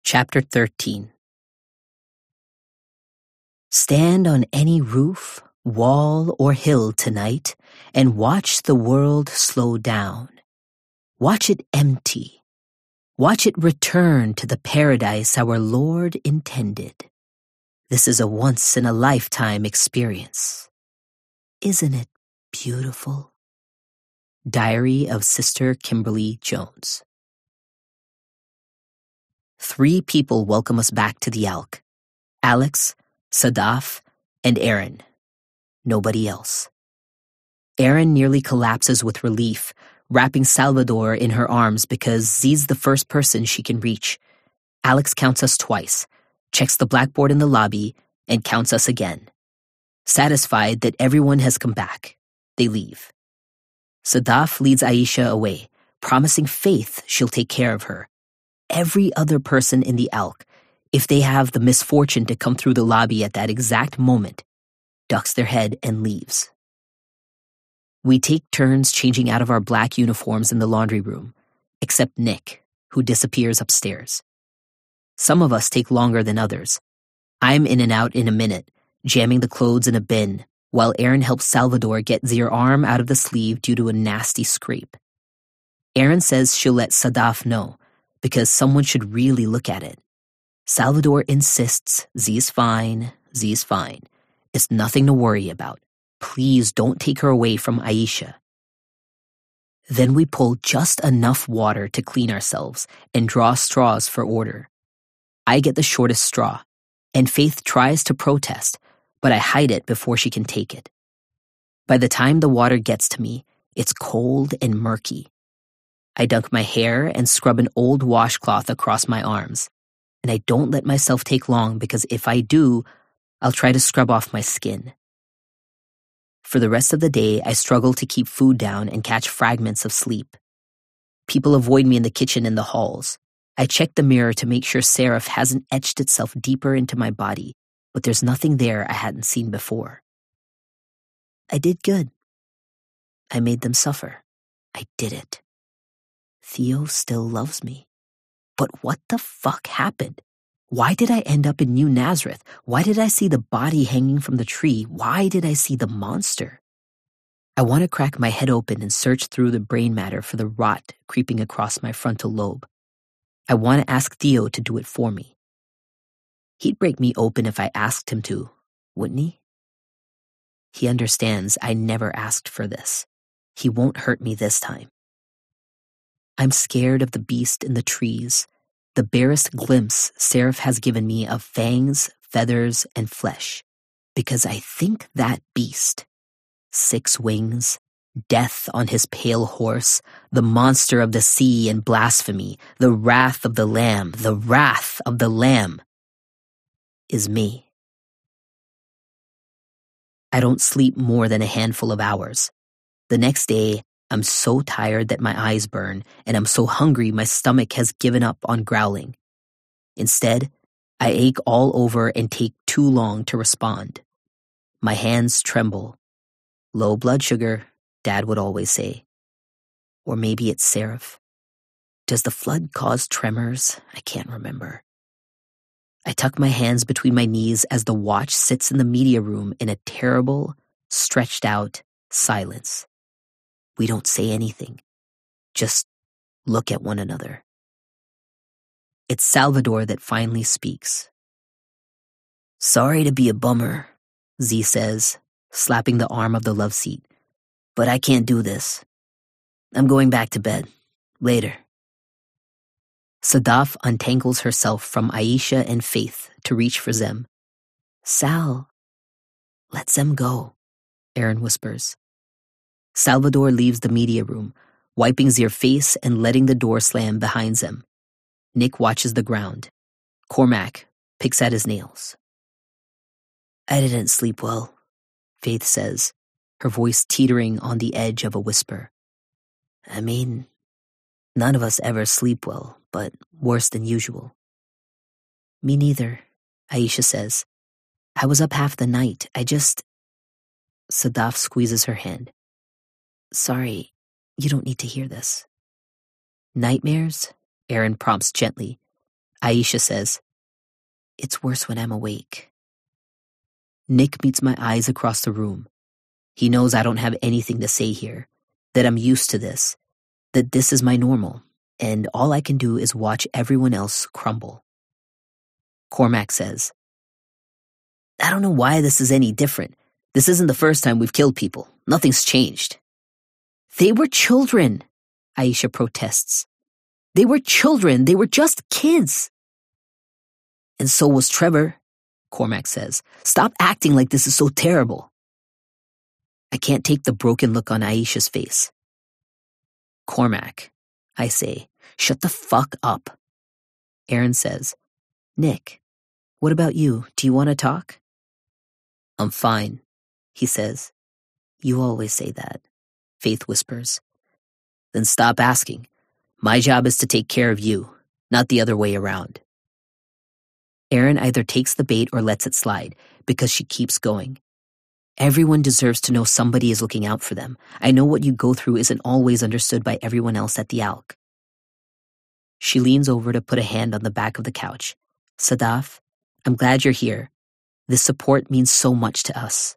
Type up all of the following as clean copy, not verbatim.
Chapter 13. Stand on any roof, wall, or hill tonight and watch the world slow down. Watch it empty. Watch it return to the paradise our Lord intended. This is a once-in-a-lifetime experience. Isn't it beautiful? Diary of Sister Kimberly Jones. 3 people welcome us back to the Alk. Alex, Sadaf, and Aaron. Nobody else. Aaron nearly collapses with relief, wrapping Salvador in her arms because Z's the first person she can reach. Alex counts us twice, checks the blackboard in the lobby, and counts us again. Satisfied that everyone has come back, they leave. Sadaf leads Aisha away, promising Faith she'll take care of her. Every other person in the Alk, if they have the misfortune to come through the lobby at that exact moment, ducks their head and leaves. We take turns changing out of our black uniforms in the laundry room, except Nick, who disappears upstairs. Some of us take longer than others. I'm in and out in a minute, jamming the clothes in a bin, while Aaron helps Salvador get their arm out of the sleeve due to a nasty scrape. Aaron says she'll let Sadaf know, because someone should really look at it. Salvador insists Z's fine, Z's fine. It's nothing to worry about. Please don't take her away from Aisha. Then we pull just enough water to clean ourselves and draw straws for order. I get the shortest straw, and Faith tries to protest, but I hide it before she can take it. By the time the water gets to me, it's cold and murky. I dunk my hair and scrub an old washcloth across my arms, and I don't let myself take long because if I do, I'll try to scrub off my skin. For the rest of the day, I struggle to keep food down and catch fragments of sleep. People avoid me in the kitchen and the halls. I check the mirror to make sure serif hasn't etched itself deeper into my body, but there's nothing there I hadn't seen before. I did good. I made them suffer. I did it. Theo still loves me. But what the fuck happened? Why did I end up in New Nazareth? Why did I see the body hanging from the tree? Why did I see the monster? I want to crack my head open and search through the brain matter for the rot creeping across my frontal lobe. I want to ask Theo to do it for me. He'd break me open if I asked him to, wouldn't he? He understands I never asked for this. He won't hurt me this time. I'm scared of the beast in the trees, the barest glimpse serif has given me of fangs, feathers, and flesh, because I think that beast, 6 wings, death on his pale horse, the monster of the sea and blasphemy, the wrath of the Lamb, is me. I don't sleep more than a handful of hours. The next day, I'm so tired that my eyes burn, and I'm so hungry my stomach has given up on growling. Instead, I ache all over and take too long to respond. My hands tremble. Low blood sugar, Dad would always say. Or maybe it's serif. Does the flood cause tremors? I can't remember. I tuck my hands between my knees as the watch sits in the media room in a terrible, stretched out silence. We don't say anything, just look at one another. It's Salvador that finally speaks. Sorry to be a bummer, Z says, slapping the arm of the love seat, but I can't do this. I'm going back to bed. Later. Sadaf untangles herself from Aisha and Faith to reach for Zem. Sal, let Zem go, Aaron whispers. Salvador leaves the media room, wiping their face and letting the door slam behind them. Nick watches the ground. Cormac picks at his nails. I didn't sleep well, Faith says, her voice teetering on the edge of a whisper. I mean, none of us ever sleep well, but worse than usual. Me neither, Aisha says. I was up half the night. Sadaf squeezes her hand. Sorry, you don't need to hear this. Nightmares? Aaron prompts gently. Aisha says, "It's worse when I'm awake." Nick meets my eyes across the room. He knows I don't have anything to say here, that I'm used to this, that this is my normal, and all I can do is watch everyone else crumble. Cormac says, "I don't know why this is any different. This isn't the first time we've killed people. Nothing's changed." "They were children," Aisha protests. "They were children. They were just kids." "And so was Trevor," Cormac says. "Stop acting like this is so terrible." I can't take the broken look on Aisha's face. "Cormac," I say, "shut the fuck up." Aaron says, "Nick, what about you? Do you want to talk?" "I'm fine," he says. "You always say that," Faith whispers. "Then stop asking. My job is to take care of you, not the other way around." Aaron either takes the bait or lets it slide, because she keeps going. Everyone deserves to know somebody is looking out for them. I know what you go through isn't always understood by everyone else at the ALC. She leans over to put a hand on the back of the couch. "Sadaf, I'm glad you're here. This support means so much to us."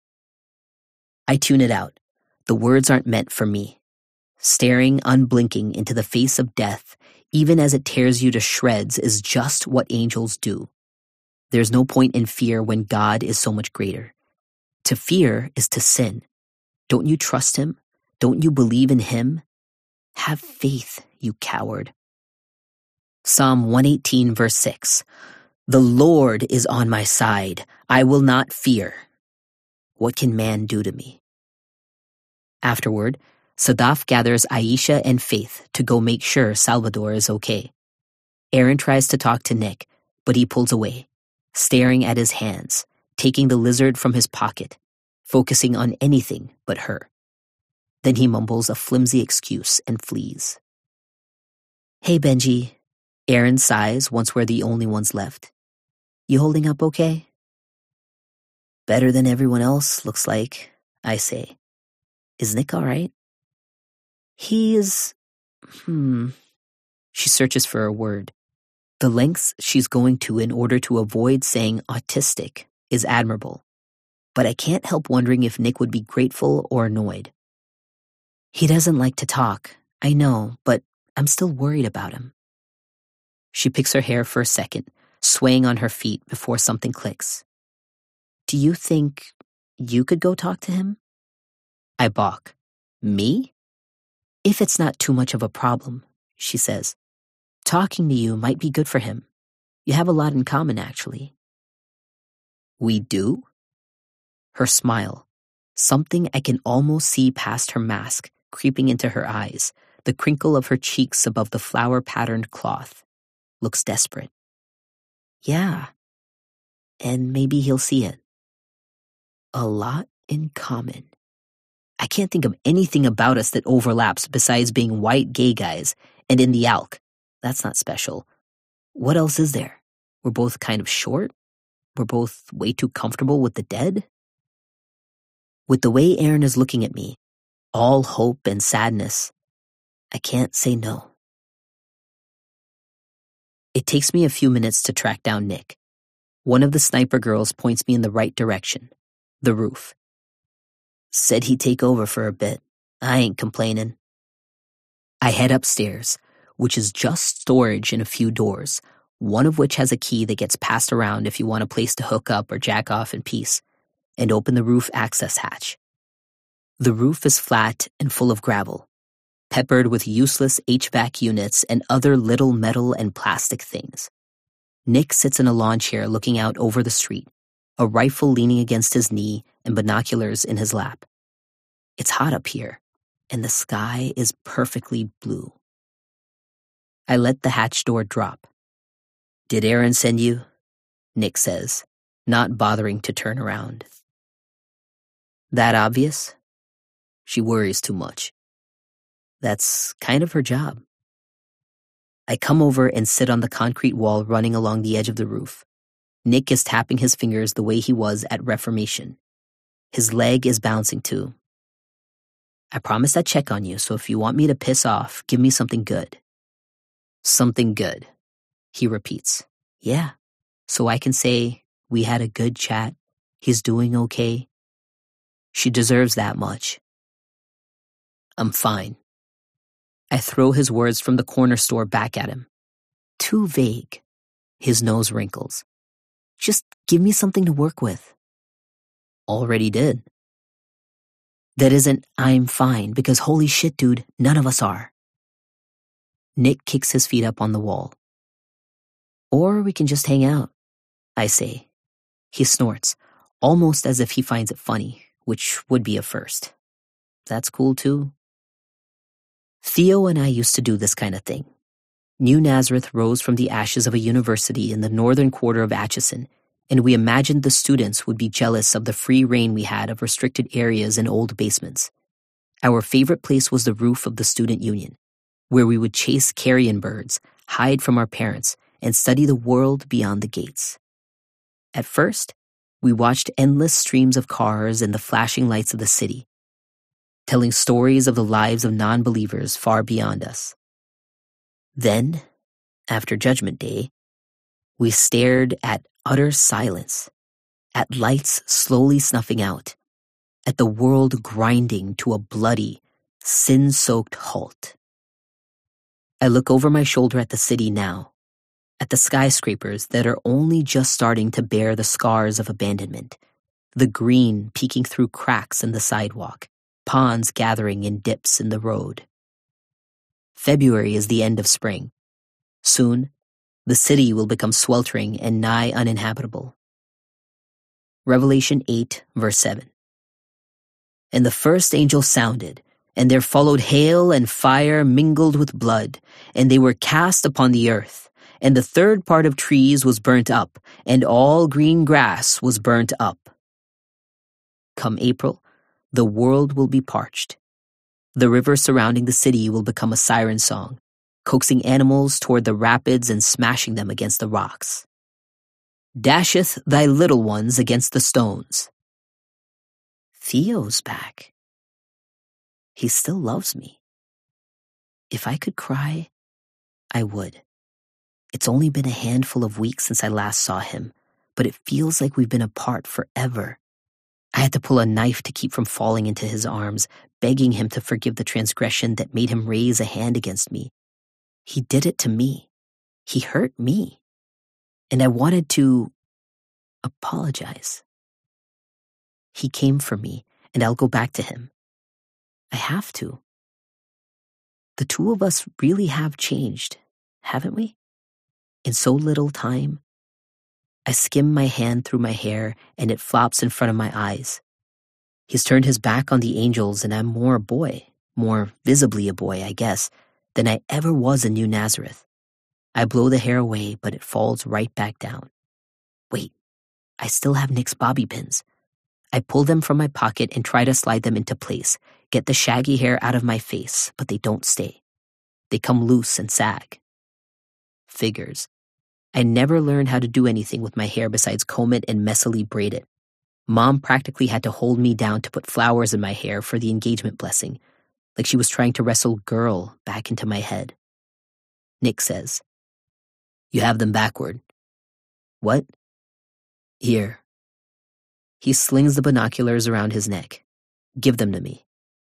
I tune it out. The words aren't meant for me. Staring unblinking into the face of death, even as it tears you to shreds, is just what angels do. There's no point in fear when God is so much greater. To fear is to sin. Don't you trust him? Don't you believe in him? Have faith, you coward. Psalm 118, verse 6. "The Lord is on my side. I will not fear. What can man do to me?" Afterward, Sadaf gathers Aisha and Faith to go make sure Salvador is okay. Aaron tries to talk to Nick, but he pulls away, staring at his hands, taking the lizard from his pocket, focusing on anything but her. Then he mumbles a flimsy excuse and flees. "Hey, Benji," Aaron sighs once we're the only ones left. "You holding up okay?" "Better than everyone else, looks like," I say. "Is Nick all right?" "He is... She searches for a word. The lengths she's going to in order to avoid saying autistic is admirable, but I can't help wondering if Nick would be grateful or annoyed. "He doesn't like to talk, I know, but I'm still worried about him." She picks her hair for a second, swaying on her feet before something clicks. "Do you think you could go talk to him?" I balk. "Me?" "If it's not too much of a problem," she says. "Talking to you might be good for him. You have a lot in common, actually." "We do?" Her smile, something I can almost see past her mask, creeping into her eyes, the crinkle of her cheeks above the flower-patterned cloth, looks desperate. "Yeah, and maybe he'll see it." A lot in common. I can't think of anything about us that overlaps besides being white gay guys and in the ALC. That's not special. What else is there? We're both kind of short. We're both way too comfortable with the dead. With the way Aaron is looking at me, all hope and sadness, I can't say no. It takes me a few minutes to track down Nick. One of the sniper girls points me in the right direction, the roof. "Said he'd take over for a bit. I ain't complaining." I head upstairs, which is just storage in a few doors, one of which has a key that gets passed around if you want a place to hook up or jack off in peace, and open the roof access hatch. The roof is flat and full of gravel, peppered with useless HVAC units and other little metal and plastic things. Nick sits in a lawn chair looking out over the street, a rifle leaning against his knee and binoculars in his lap. It's hot up here, and the sky is perfectly blue. I let the hatch door drop. "Did Aaron send you?" Nick says, not bothering to turn around. "That obvious?" She worries too much. That's kind of her job. I come over and sit on the concrete wall running along the edge of the roof. Nick is tapping his fingers the way he was at Reformation. His leg is bouncing too. "I promised I'd check on you, so if you want me to piss off, give me something good." "Something good." He repeats. Yeah, so I can say, we had a good chat. He's doing okay. She deserves that much. I'm fine. I throw his words from the corner store back at him. Too vague. His nose wrinkles. Just give me something to work with. Already did. That isn't I'm fine, because holy shit, dude, none of us are. Nick kicks his feet up on the wall. Or we can just hang out, I say. He snorts, almost as if he finds it funny, which would be a first. That's cool too. Theo and I used to do this kind of thing. New Nazareth rose from the ashes of a university in the northern quarter of Atchison, and we imagined the students would be jealous of the free reign we had of restricted areas and old basements. Our favorite place was the roof of the student union, where we would chase carrion birds, hide from our parents, and study the world beyond the gates. At first, we watched endless streams of cars and the flashing lights of the city, telling stories of the lives of non-believers far beyond us. Then, after Judgment Day, we stared at utter silence, at lights slowly snuffing out, at the world grinding to a bloody, sin-soaked halt. I look over my shoulder at the city now, at the skyscrapers that are only just starting to bear the scars of abandonment, the green peeking through cracks in the sidewalk, ponds gathering in dips in the road. February is the end of spring. Soon, the city will become sweltering and nigh uninhabitable. Revelation 8, verse 7. And the first angel sounded, and there followed hail and fire mingled with blood, and they were cast upon the earth, and the third part of trees was burnt up, and all green grass was burnt up. Come April, the world will be parched. The river surrounding the city will become a siren song, coaxing animals toward the rapids and smashing them against the rocks. Dasheth thy little ones against the stones. Theo's back. He still loves me. If I could cry, I would. It's only been a handful of weeks since I last saw him, but it feels like we've been apart forever. I had to pull a knife to keep from falling into his arms, begging him to forgive the transgression that made him raise a hand against me. He did it to me. He hurt me. And I wanted to apologize. He came for me, and I'll go back to him. I have to. The two of us really have changed, haven't we? In so little time. I skim my hand through my hair, and it flops in front of my eyes. He's turned his back on the angels, and I'm more a boy, more visibly a boy, I guess, than I ever was in New Nazareth. I blow the hair away, but it falls right back down. Wait, I still have Nick's bobby pins. I pull them from my pocket and try to slide them into place, get the shaggy hair out of my face, but they don't stay. They come loose and sag. Figures. I never learned how to do anything with my hair besides comb it and messily braid it. Mom practically had to hold me down to put flowers in my hair for the engagement blessing, like she was trying to wrestle girl back into my head. Nick says, "You have them backward." What? Here. He slings the binoculars around his neck. Give them to me.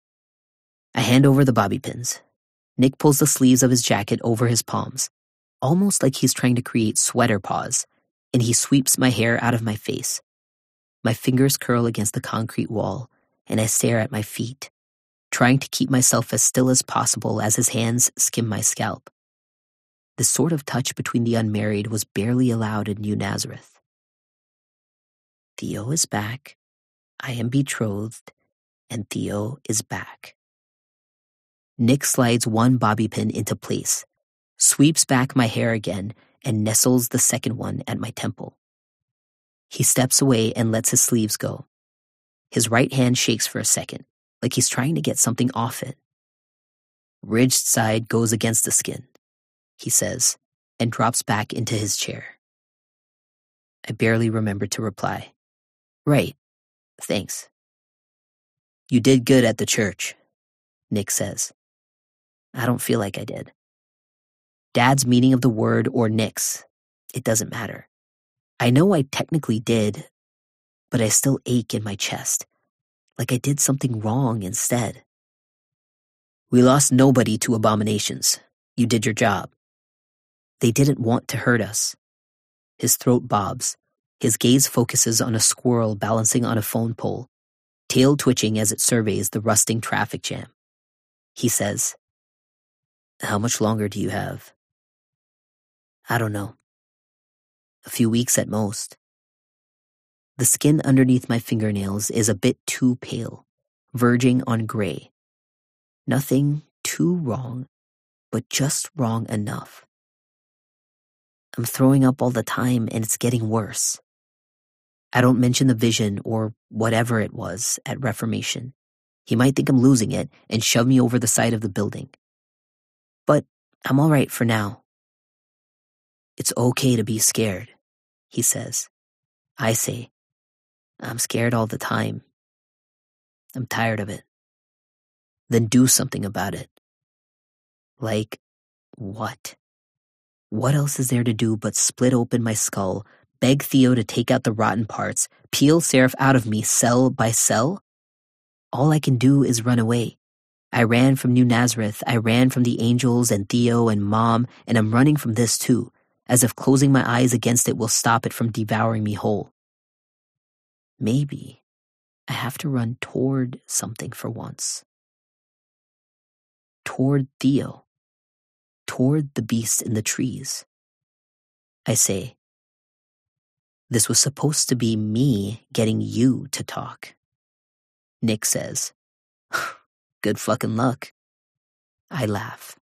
I hand over the bobby pins. Nick pulls the sleeves of his jacket over his palms, almost like he's trying to create sweater paws, and he sweeps my hair out of my face. My fingers curl against the concrete wall, and I stare at my feet, trying to keep myself as still as possible as his hands skim my scalp. This sort of touch between the unmarried was barely allowed in New Nazareth. Theo is back, I am betrothed, and Theo is back. Nick slides one bobby pin into place, sweeps back my hair again, and nestles the second one at my temple. He steps away and lets his sleeves go. His right hand shakes for a second, like he's trying to get something off it. Ridged side goes against the skin, he says, and drops back into his chair. I barely remember to reply. Right, thanks. You did good at the church, Nick says. I don't feel like I did. Dad's meaning of the word or Nick's. It doesn't matter. I know I technically did, but I still ache in my chest, like I did something wrong instead. We lost nobody to abominations. You did your job. They didn't want to hurt us. His throat bobs. His gaze focuses on a squirrel balancing on a phone pole, tail twitching as it surveys the rusting traffic jam. He says, "How much longer do you have?" "I don't know. A few weeks at most." The skin underneath my fingernails is a bit too pale, verging on gray. Nothing too wrong, but just wrong enough. I'm throwing up all the time and it's getting worse. I don't mention the vision or whatever it was at Reformation. He might think I'm losing it and shove me over the side of the building. But I'm all right for now. "It's okay to be scared," he says. I say, "I'm scared all the time. I'm tired of it." "Then do something about it." Like what? What else is there to do but split open my skull, beg Theo to take out the rotten parts, peel Seraph out of me cell by cell? All I can do is run away. I ran from New Nazareth, I ran from the angels and Theo and Mom, and I'm running from this too, as if closing my eyes against it will stop it from devouring me whole. Maybe I have to run toward something for once. Toward Theo. Toward the beast in the trees. I say, "This was supposed to be me getting you to talk." Nick says, "Good fucking luck." I laugh.